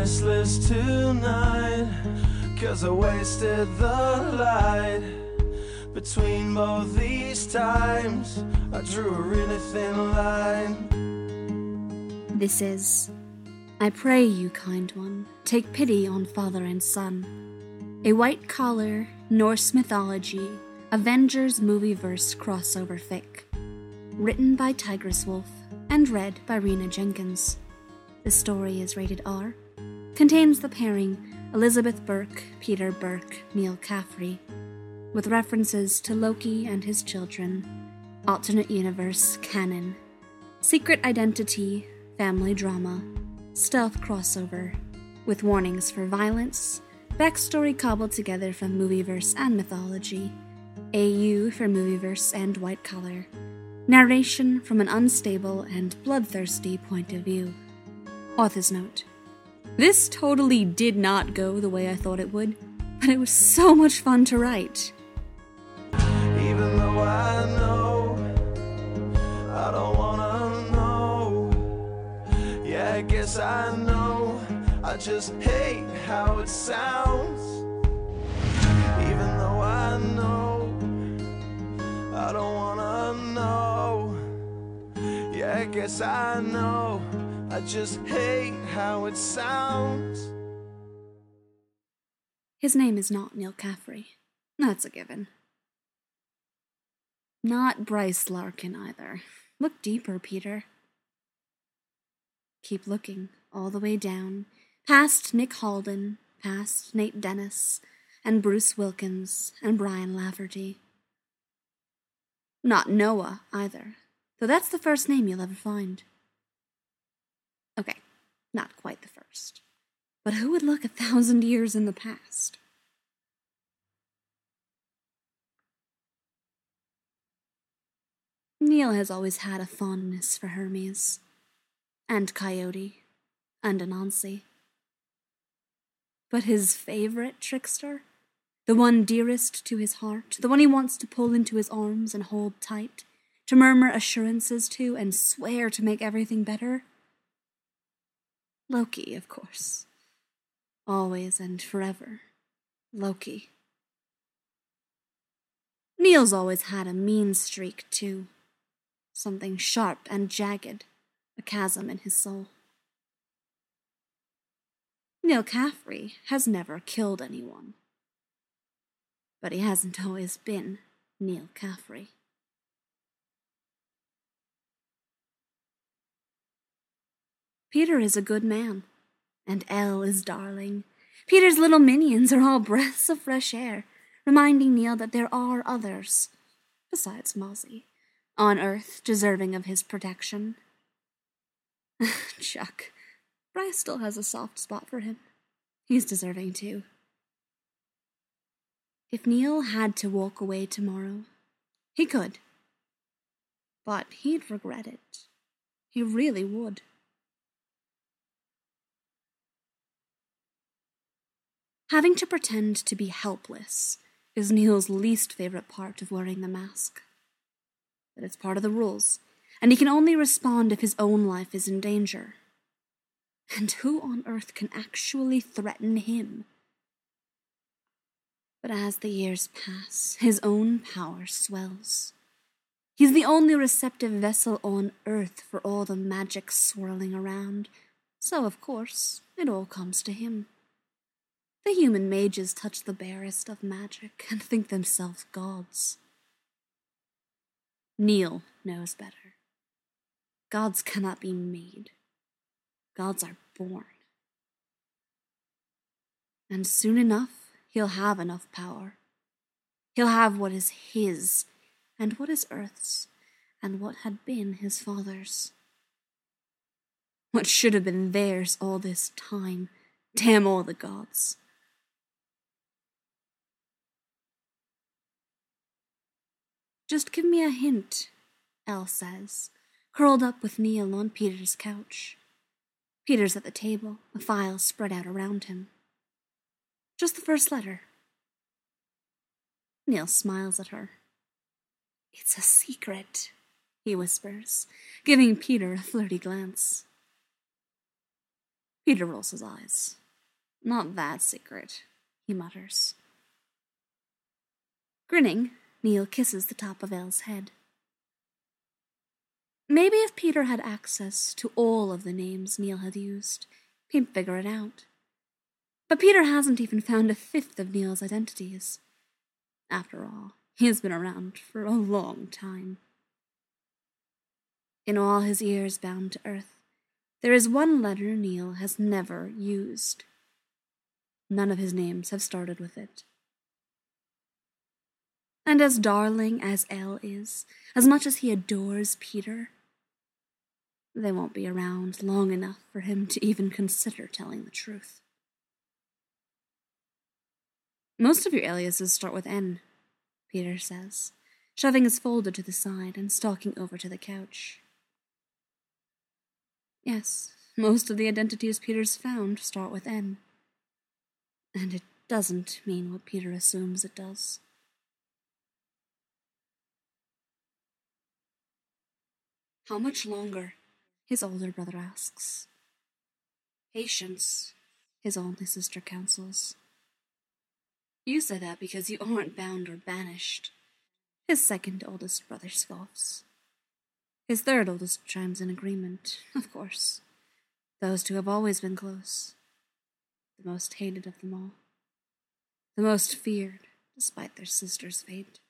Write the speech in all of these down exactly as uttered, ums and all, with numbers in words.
restless tonight, 'cause I wasted the light. Between both these times, I drew a really thin line. This is, I pray you, kind one, take pity on father and son. A white-collar, Norse mythology, Avengers movie-verse crossover fic. Written by Tigress Wolf and read by Rena Jenkins. The story is rated R. Contains the pairing Elizabeth Burke, Peter Burke, Neil Caffrey, with references to Loki and his children, alternate universe canon, secret identity, family drama, stealth crossover, with warnings for violence, backstory cobbled together from movieverse and mythology, A U for movieverse and white collar, narration from an unstable and bloodthirsty point of view. Author's note. This totally did not go the way I thought it would, but it was so much fun to write. Even though I know I don't wanna know. Yeah, I guess I know. I just hate how it sounds. Even though I know I don't wanna know. Yeah, I guess I know. I just hate how it sounds. His name is not Neil Caffrey. That's a given. Not Bryce Larkin either. Look deeper, Peter. Keep looking all the way down, past Nick Halden, past Nate Dennis, and Bruce Wilkins, and Brian Lafferty. Not Noah either, though that's the first name you'll ever find. Okay, not quite the first. But who would look a thousand years in the past? Neil has always had a fondness for Hermes, and Coyote, and Anansi. But his favorite trickster, the one dearest to his heart, the one he wants to pull into his arms and hold tight, to murmur assurances to and swear to make everything better? Loki, of course. Always and forever. Loki. Neil's always had a mean streak, too. Something sharp and jagged, a chasm in his soul. Neil Caffrey has never killed anyone. But he hasn't always been Neil Caffrey. Peter is a good man, and Elle is darling. Peter's little minions are all breaths of fresh air, reminding Neil that there are others, besides Mozzie, on Earth deserving of his protection. Chuck, Bryce still has a soft spot for him. He's deserving too. If Neil had to walk away tomorrow, he could. But he'd regret it. He really would. Having to pretend to be helpless is Neil's least favorite part of wearing the mask. But it's part of the rules, and he can only respond if his own life is in danger. And who on earth can actually threaten him? But as the years pass, his own power swells. He's the only receptive vessel on Earth for all the magic swirling around, so of course, it all comes to him. The human mages touch the barest of magic and think themselves gods. Neil knows better. Gods cannot be made. Gods are born. And soon enough, he'll have enough power. He'll have what is his, and what is Earth's, and what had been his father's. What should have been theirs all this time. Damn all the gods. Just give me a hint, Elle says, curled up with Neil on Peter's couch. Peter's at the table, a file spread out around him. Just the first letter. Neil smiles at her. It's a secret, he whispers, giving Peter a flirty glance. Peter rolls his eyes. Not that secret, he mutters. Grinning, Neil kisses the top of Elle's head. Maybe if Peter had access to all of the names Neil had used, he'd figure it out. But Peter hasn't even found a fifth of Neil's identities. After all, he has been around for a long time. In all his years bound to Earth, there is one letter Neil has never used. None of his names have started with it. And as darling as Elle is, as much as he adores Peter, they won't be around long enough for him to even consider telling the truth. Most of your aliases start with N, Peter says, shoving his folder to the side and stalking over to the couch. Yes, most of the identities Peter's found start with N. And it doesn't mean what Peter assumes it does. How much longer? His older brother asks. Patience, his only sister counsels. You say that because you aren't bound or banished. His second oldest brother scoffs. His third oldest chimes in agreement, of course. Those two have always been close. The most hated of them all. The most feared, despite their sister's fate.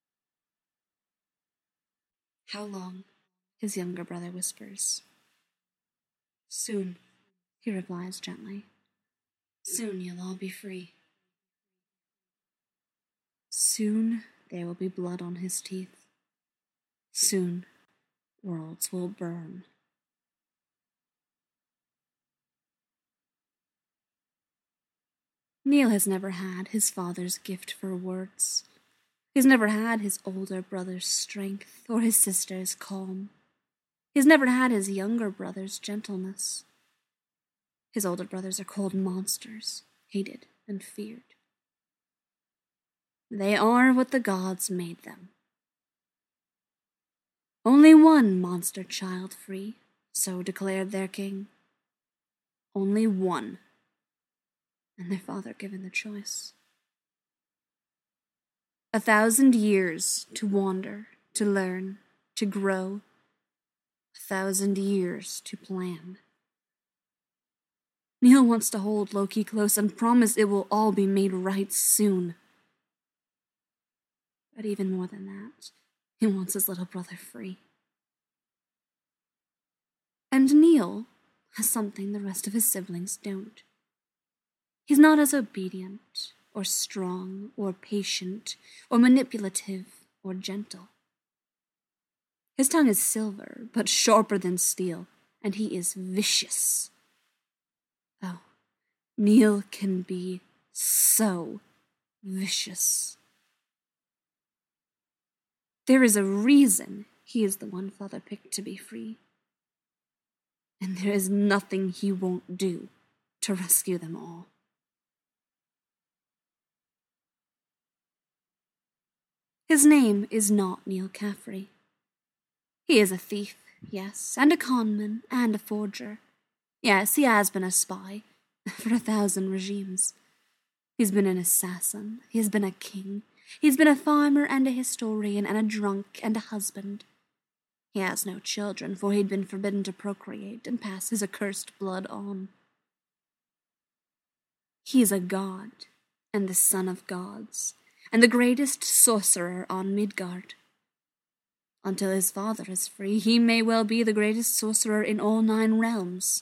How long? His younger brother whispers. Soon, he replies gently. Soon you'll all be free. Soon there will be blood on his teeth. Soon worlds will burn. Neil has never had his father's gift for words. He's never had his older brother's strength or his sister's calm. He's never had his younger brother's gentleness. His older brothers are called monsters, hated and feared. They are what the gods made them. Only one monster child free, so declared their king. Only one, and their father given the choice. A thousand years to wander, to learn, to grow. A thousand years to plan. Neil wants to hold Loki close and promise it will all be made right soon. But even more than that, he wants his little brother free. And Neil has something the rest of his siblings don't. He's not as obedient, or strong, or patient, or manipulative, or gentle. His tongue is silver, but sharper than steel, and he is vicious. Oh, Neil can be so vicious. There is a reason he is the one father picked to be free. And there is nothing he won't do to rescue them all. His name is not Neil Caffrey. He is a thief, yes, and a conman, and a forger. Yes, he has been a spy for a thousand regimes. He's been an assassin, he has been a king, he's been a farmer and a historian and a drunk and a husband. He has no children, for he'd been forbidden to procreate and pass his accursed blood on. He is a god, and the son of gods, and the greatest sorcerer on Midgard. Until his father is free, he may well be the greatest sorcerer in all nine realms.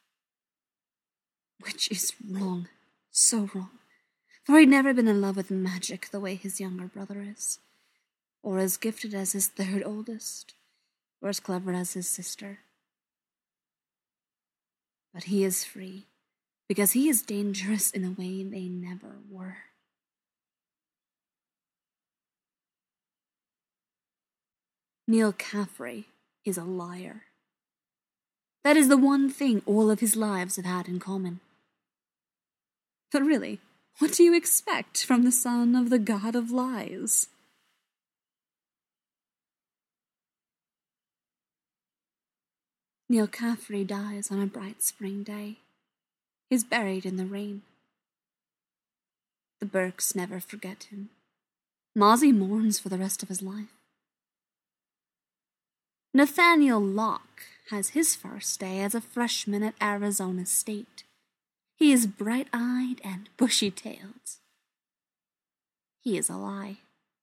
Which is wrong, so wrong, for he'd never been in love with magic the way his younger brother is, or as gifted as his third oldest, or as clever as his sister. But he is free, because he is dangerous in a way they never were. Neil Caffrey is a liar. That is the one thing all of his lives have had in common. But really, what do you expect from the son of the god of lies? Neil Caffrey dies on a bright spring day. He's buried in the rain. The Burkes never forget him. Mozzie mourns for the rest of his life. Nathaniel Locke has his first day as a freshman at Arizona State. He is bright-eyed and bushy-tailed. He is a lie.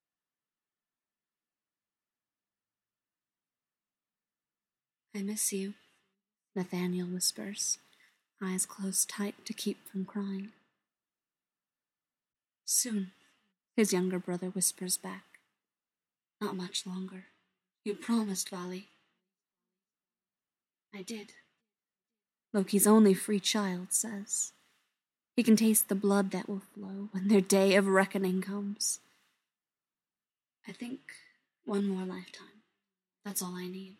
I miss you, Nathaniel whispers, eyes closed tight to keep from crying. Soon, his younger brother whispers back. Not much longer. You promised, Vali. I did. Loki's only free child says. He can taste the blood that will flow when their day of reckoning comes. I think one more lifetime. That's all I need.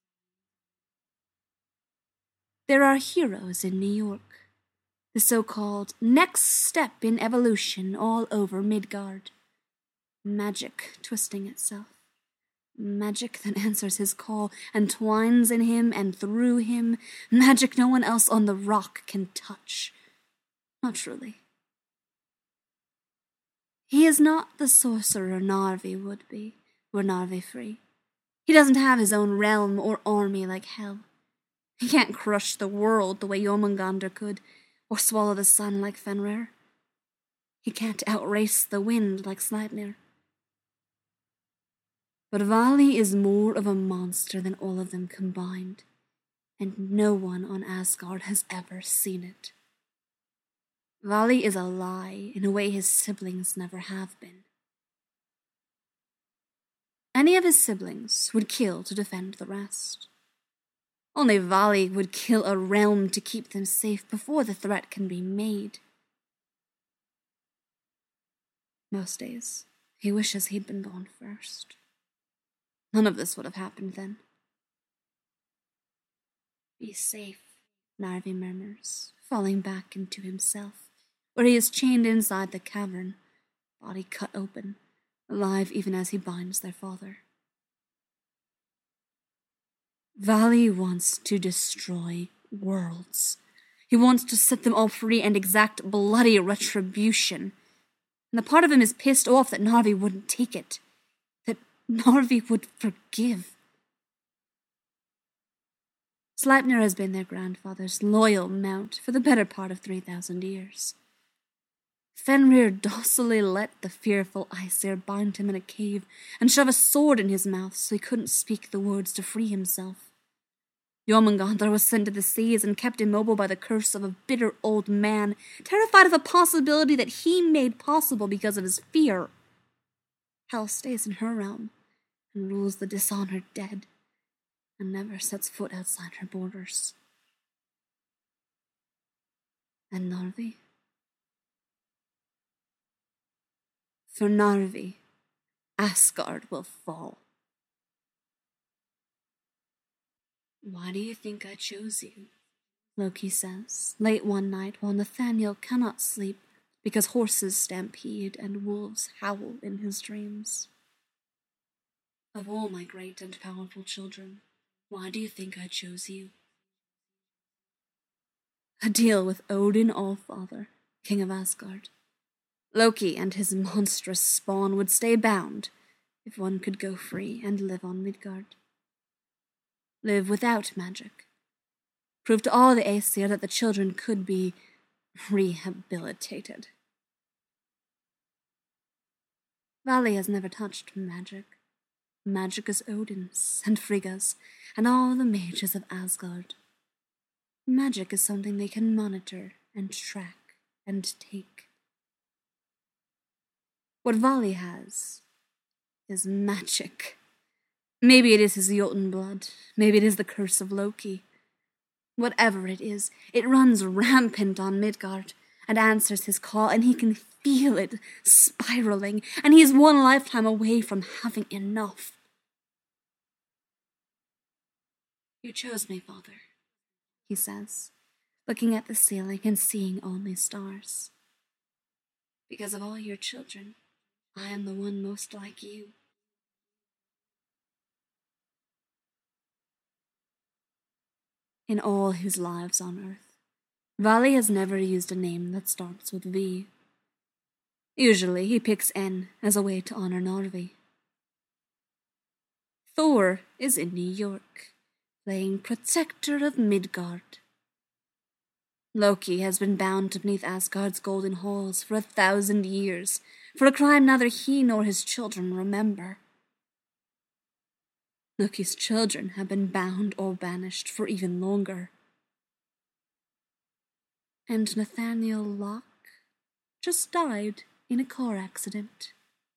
There are heroes in New York. The so-called next step in evolution all over Midgard. Magic twisting itself. Magic that answers his call and twines in him and through him. Magic no one else on the rock can touch. Not truly. He is not the sorcerer Narvi would be, were Narvi free. He doesn't have his own realm or army like Hel. He can't crush the world the way Jormungandr could, or swallow the sun like Fenrir. He can't outrace the wind like Sleipnir. But Vali is more of a monster than all of them combined, and no one on Asgard has ever seen it. Vali is a lie in a way his siblings never have been. Any of his siblings would kill to defend the rest. Only Vali would kill a realm to keep them safe before the threat can be made. Most days, he wishes he'd been gone first. None of this would have happened then. Be safe, Narvi murmurs, falling back into himself, where he is chained inside the cavern, body cut open, alive even as he binds their father. Vali wants to destroy worlds. He wants to set them all free and exact bloody retribution. And the part of him is pissed off that Narvi wouldn't take it. That Narvi would forgive. Sleipnir has been their grandfather's loyal mount for the better part of three thousand years. Fenrir docilely let the fearful Aesir bind him in a cave and shove a sword in his mouth so he couldn't speak the words to free himself. Jormungandr was sent to the seas and kept immobile by the curse of a bitter old man, terrified of a possibility that he made possible because of his fear. Hel stays in her realm and rules the dishonored dead, and never sets foot outside her borders. And Narvi? For Narvi, Asgard will fall. Why do you think I chose you? Loki says, late one night while Nathaniel cannot sleep because horses stampede and wolves howl in his dreams. Of all my great and powerful children, why do you think I chose you? A deal with Odin Allfather, king of Asgard. Loki and his monstrous spawn would stay bound if one could go free and live on Midgard. Live without magic. Prove to all the Aesir that the children could be rehabilitated. Vali has never touched magic. Magic is Odin's and Frigga's and all the mages of Asgard. Magic is something they can monitor and track and take. What Vali has is magic. Maybe it is his Jotun blood. Maybe it is the curse of Loki. Whatever it is, it runs rampant on Midgard and answers his call, and he can feel it spiraling, and he is one lifetime away from having enough. You chose me, Father, he says, looking at the ceiling and seeing only stars. Because of all your children, I am the one most like you. In all his lives on earth, Vali has never used a name that starts with V. Usually he picks N as a way to honor Narvi. Thor is in New York, playing Protector of Midgard. Loki has been bound beneath Asgard's golden halls for a thousand years, for a crime neither he nor his children remember. Loki's children have been bound or banished for even longer. And Nathaniel Locke just died in a car accident.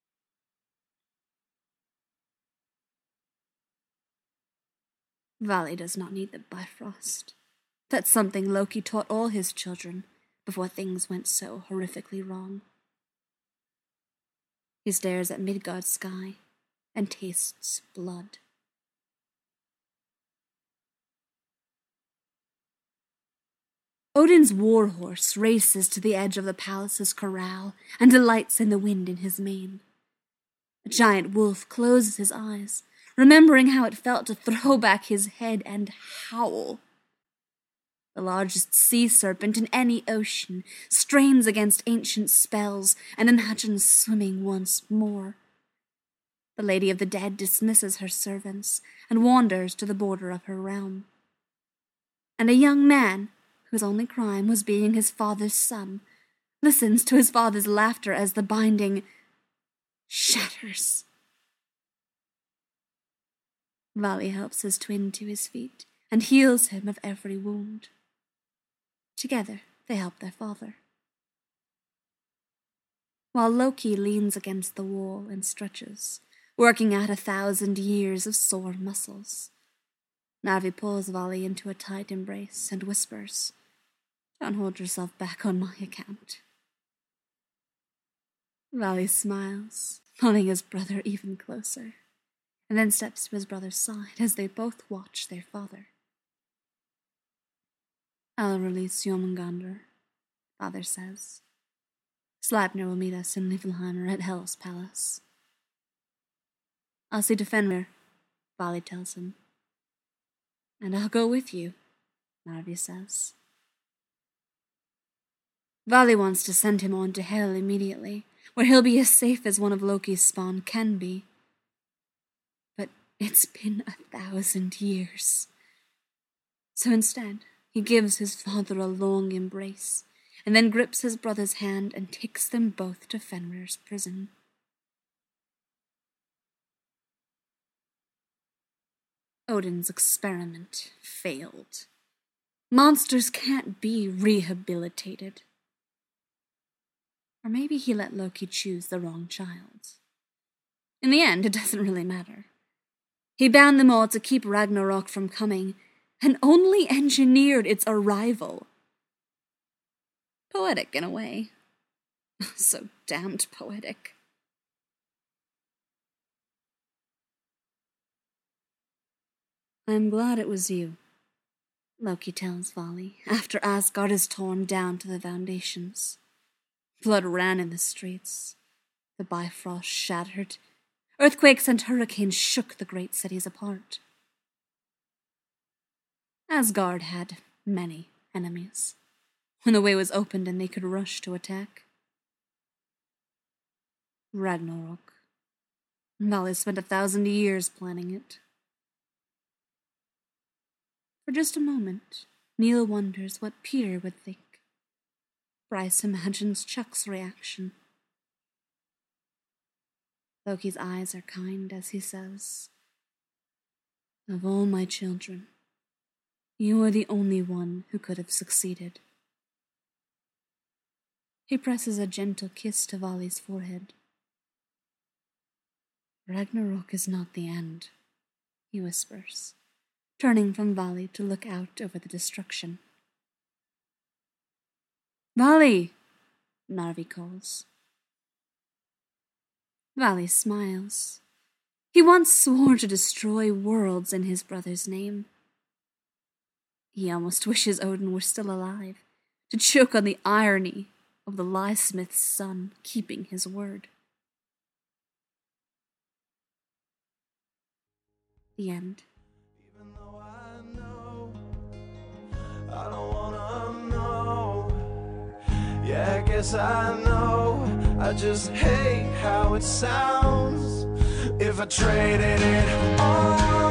Vali does not need the Bifrost. That's something Loki taught all his children before things went so horrifically wrong. He stares at Midgard's sky and tastes blood. Odin's warhorse races to the edge of the palace's corral and delights in the wind in his mane. A giant wolf closes his eyes, remembering how it felt to throw back his head and howl. The largest sea serpent in any ocean strains against ancient spells and imagines swimming once more. The Lady of the Dead dismisses her servants and wanders to the border of her realm. And a young man, whose only crime was being his father's son, listens to his father's laughter as the binding shatters. Vali helps his twin to his feet and heals him of every wound. Together, they help their father. While Loki leans against the wall and stretches, working out a thousand years of sore muscles, Narvi pulls Vali into a tight embrace and whispers, "Don't hold yourself back on my account." Vali smiles, pulling his brother even closer, and then steps to his brother's side as they both watch their father. "I'll release Jormungandr," father says. "Sleipnir will meet us in Niflheimer at Hel's palace." "I'll see to Fenrir," Vali tells him. "And I'll go with you," Narvi says. Vali wants to send him on to Hel immediately, where he'll be as safe as one of Loki's spawn can be. But it's been a thousand years. So instead, he gives his father a long embrace, and then grips his brother's hand and takes them both to Fenrir's prison. Odin's experiment failed. Monsters can't be rehabilitated. Or maybe he let Loki choose the wrong child. In the end, it doesn't really matter. He bound them all to keep Ragnarok from coming, and only engineered its arrival. Poetic in a way. So damned poetic. "I'm glad it was you," Loki tells Vali, after Asgard is torn down to the foundations. Blood ran in the streets. The Bifrost shattered. Earthquakes and hurricanes shook the great cities apart. Asgard had many enemies, when the way was opened and they could rush to attack. Ragnarok. Vali spent a thousand years planning it. For just a moment, Neil wonders what Peter would think. Bryce imagines Chuck's reaction. Loki's eyes are kind as he says, "Of all my children, you are the only one who could have succeeded." He presses a gentle kiss to Vali's forehead. "Ragnarok is not the end," he whispers, turning from Vali to look out over the destruction. "Vali!" Narvi calls. Vali smiles. He once swore to destroy worlds in his brother's name. He almost wishes Odin were still alive, to choke on the irony of the Liesmith's son keeping his word. The end. Even though I know I don't wanna know yes I know, I just hate how it sounds. If I traded it all